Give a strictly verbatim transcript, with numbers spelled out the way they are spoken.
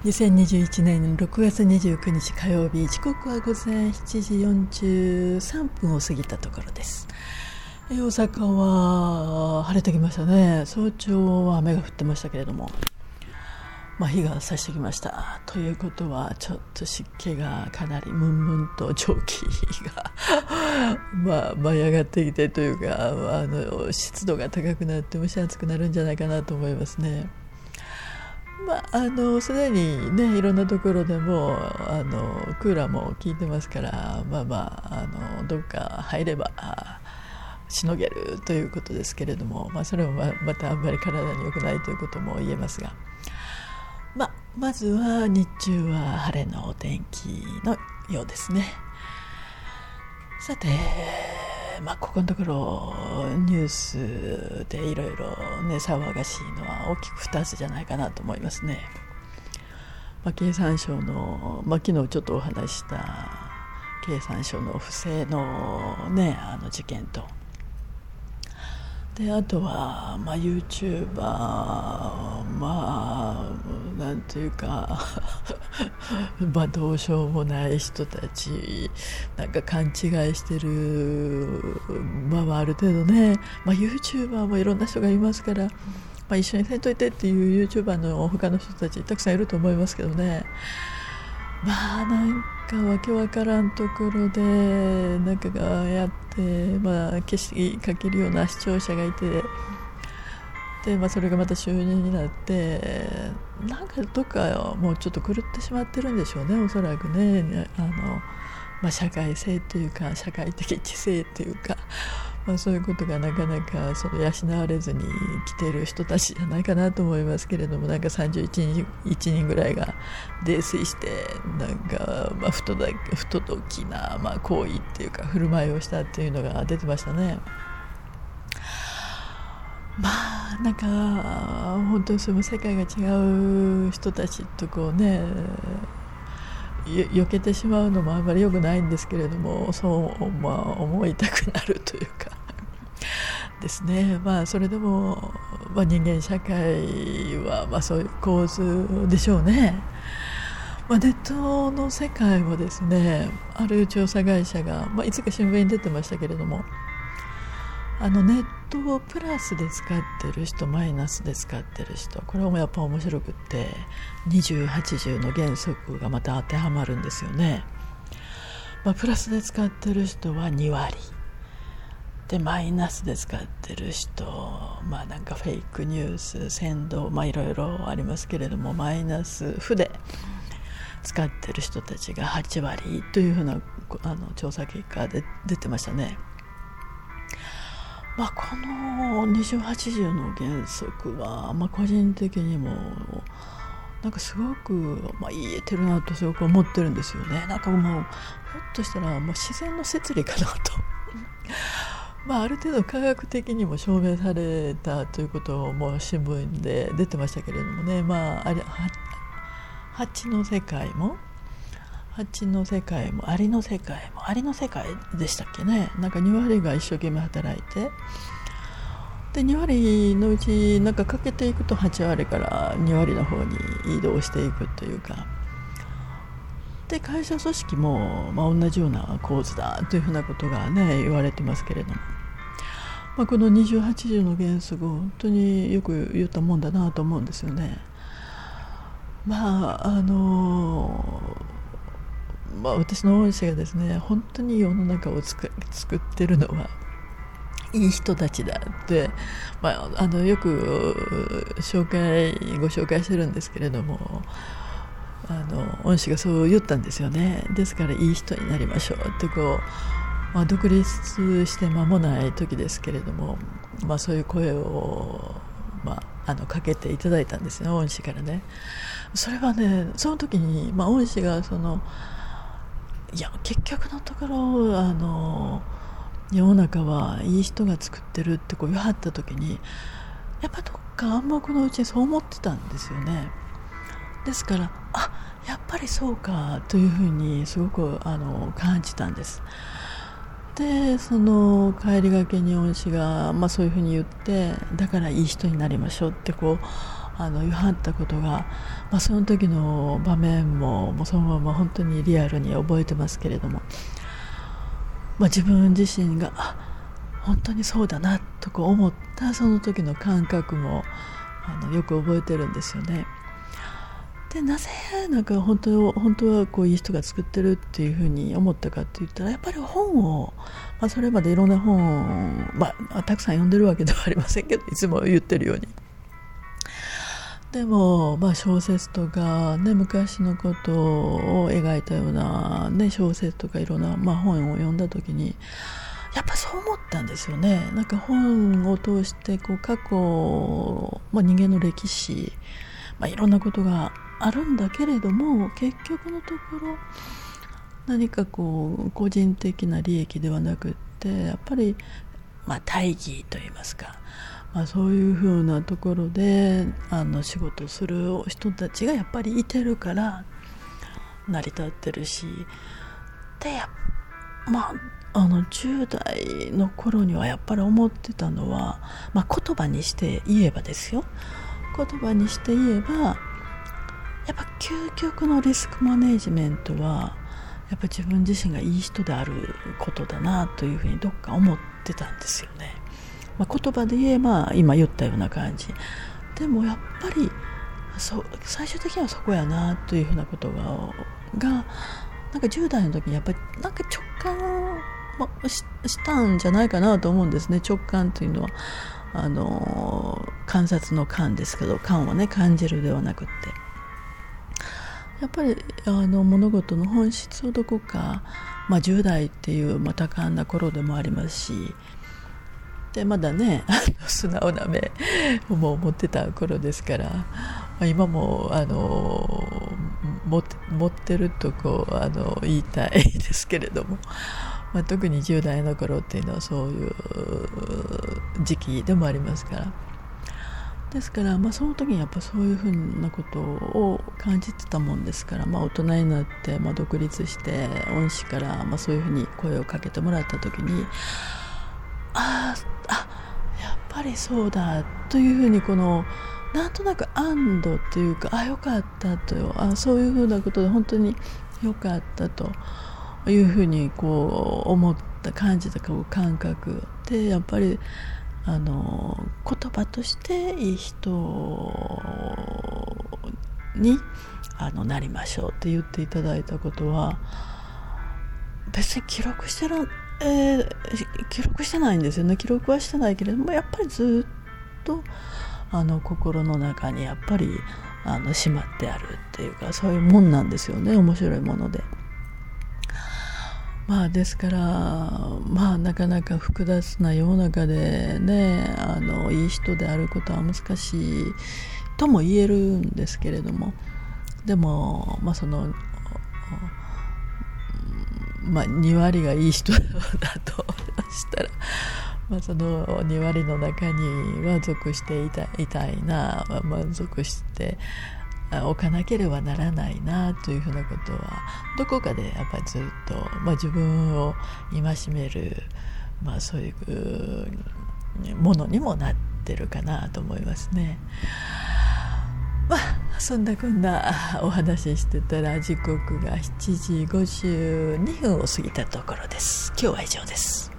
にせんにじゅういちねんろくがつにじゅうくにち火曜日、時刻は午前しちじよんじゅうさんぷんを過ぎたところです。大阪は晴れてきましたね。早朝は雨が降ってましたけれども、まあ、日が差してきましたということは、ちょっと湿気がかなりムンムンと蒸気がまあ舞い上がってきてというか、あの湿度が高くなって蒸し暑くなるんじゃないかなと思いますね。まあ、あのすでにね、いろんなところでもあのクーラーも効いてますから、まあまあ、あのどっか入ればしのげるということですけれども、まあ、それも ま, またあんまり体に良くないということも言えますが、まあ、まずは日中は晴れのお天気のようですね。さて、まあ、ここのところニュースでいろいろね、騒がしいのは大きくふたつじゃないかなと思いますね。まあ、経産省の、まあ、昨日ちょっとお話しした経産省の不正の、ね、あの事件と、であとは、まあ、YouTuber、まあなんていうかまあどうしようもない人たち、なんか勘違いしてる、まあ、ある程度ね、まあ、YouTuber もいろんな人がいますから、まあ、一緒にせんといてっていう YouTuber の他の人たちたくさんいると思いますけどね。まあなんかわけわからんところでなんかがやって、まあ、消しかけるような視聴者がいて、で、まあ、それがまた収入になって、なんかどっかもうちょっと狂ってしまってるんでしょうね、おそらくね。あの、まあ、社会性というか社会的知性というか、まあ、そういうことがなかなかその養われずに来ている人たちじゃないかなと思いますけれども、なんかさんじゅういちにんぐらいが泥酔して、なんか、まあ、不届きな、まあ、行為っていうか振る舞いをしたっていうのが出てましたね。まあなんか本当にその世界が違う人たちとこうね、避けてしまうのもあんまり良くないんですけれども、そう、まあ、思いたくなるというかですね。まあそれでも、まあ、人間社会はまあそういう構図でしょうね。まあ、ネットの世界もですね、ある調査会社が、まあ、いつか新聞に出てましたけれども、あのネットをプラスで使ってる人、マイナスで使ってる人、これもやっぱ面白くって、にじゅうはちじゅうの原則がまた当てはまるんですよね。まあ、プラスで使ってる人はにわりで、マイナスで使ってる人、まあなんかフェイクニュース、扇動、まあいろいろありますけれども、マイナス負で使ってる人たちがはちわりというふうなあの調査結果で出てましたね。まあ、このにじゅうはちじゅうの原則は、まあ、個人的にもなんかすごく、まあ、言えてるなとすごく思ってるんですよね。なんかもうひょっとしたら、まあ、自然の摂理かなとまあある程度科学的にも証明されたということも新聞で出てましたけれどもね。まああれ蜂の世界も蜂の世界もアリの世界もアリの世界でしたっけね。なんかにわりが一生懸命働いて、でにわりのうちなんかかけていくとはちわりからにわりの方に移動していくというか、で会社組織も、まあ、同じような構図だというふうなことがね言われてますけれども、まあ、このにじゅうはちじゅうの原則を本当によく言ったもんだなと思うんですよね。まああのまあ、私の恩師がですね、本当に世の中をつく作ってるのはいい人たちだって、まあ、あのよく紹介ご紹介してるんですけれども、あの恩師がそう言ったんですよね。ですからいい人になりましょうってこう、まあ、独立して間もない時ですけれども、まあ、そういう声を、まあ、あのかけていただいたんですよ、恩師からね。それはね、その時に、まあ、恩師がそのいや結局のところあの世の中はいい人が作ってるってこう言わはった時に、やっぱどっか暗黙のうちにそう思ってたんですよね。ですからあやっぱりそうかというふうにすごくあの感じたんです。でその帰りがけに恩師が、まあ、そういうふうに言って、だからいい人になりましょうってこうあの言わはったことが、まあ、その時の場面も、もうそのまま本当にリアルに覚えてますけれども、まあ、自分自身があ本当にそうだなとこう思ったその時の感覚もあのよく覚えてるんですよね。でなぜなんか本当、本当はこういい人が作ってるっていうふうに思ったかって言ったら、やっぱり本を、まあ、それまでいろんな本、まあ、たくさん読んでるわけではありませんけど、いつも言ってるようにでも、まあ、小説とか、ね、昔のことを描いたような、ね、小説とかいろんな、まあ、本を読んだ時にやっぱそう思ったんですよね。なんか本を通してこう過去、まあ、人間の歴史、まあ、いろんなことがあるんだけれども、結局のところ何かこう個人的な利益ではなくって、やっぱり、まあ、大義といいますか、まあ、そういうふうなところであの仕事をする人たちがやっぱりいてるから成り立ってるし、で、まあ、あのじゅう代の頃にはやっぱり思ってたのは、まあ、言葉にして言えばですよ、言葉にして言えばやっぱ究極のリスクマネジメントはやっぱ自分自身がいい人であることだなというふうにどっか思ってたんですよね。まあ、言葉で言えば今言ったような感じでも、やっぱりそ最終的にはそこやなというふうなことががなんかじゅう代の時にやっぱりなんか直感、まあ、し, したんじゃないかなと思うんですね。直感というのはあの観察の感ですけど、感はね感じるではなくって、やっぱりあの物事の本質をどこか、まあ、じゅう代っていう、まあ、多感な頃でもありますし、でまだねあの素直な目をもう持ってた頃ですから、まあ、今もあの持って持ってるとこうあの言いたいですけれども、まあ、特にじゅう代の頃っていうのはそういう時期でもありますから、ですから、まあ、その時にやっぱそういうふうなことを感じてたもんですから、まあ、大人になって、まあ、独立して恩師から、まあ、そういうふうに声をかけてもらった時に、ああやっぱりそうだというふうに、このなんとなく安堵というか、あよかったと、あそういうふうなことで本当によかったというふうにこう思った感じた感覚で、やっぱりあの言葉としていい人にあのなりましょうって言っていただいたことは、別に記録してる、えー、記録してないんですよね。記録はしてないけれども、やっぱりずっとあの心の中にやっぱりあのしまってあるっていうか、そういうもんなんですよね。面白いもので、まあ、ですから、まあ、なかなか複雑な世の中でね、あのいい人であることは難しいとも言えるんですけれども、でも、まあそのまあ、に割がいい人だとしたら、まあ、そのに割の中には属していたいたいな、満足しておかなければならないなというふうなことはどこかでやっぱりずっと、まあ、自分を戒める、まあ、そういうものにもなってるかなと思いますね。まあ、そんなこんなお話ししてたら時刻がしちじごじゅうにふんを過ぎたところです。今日は以上です。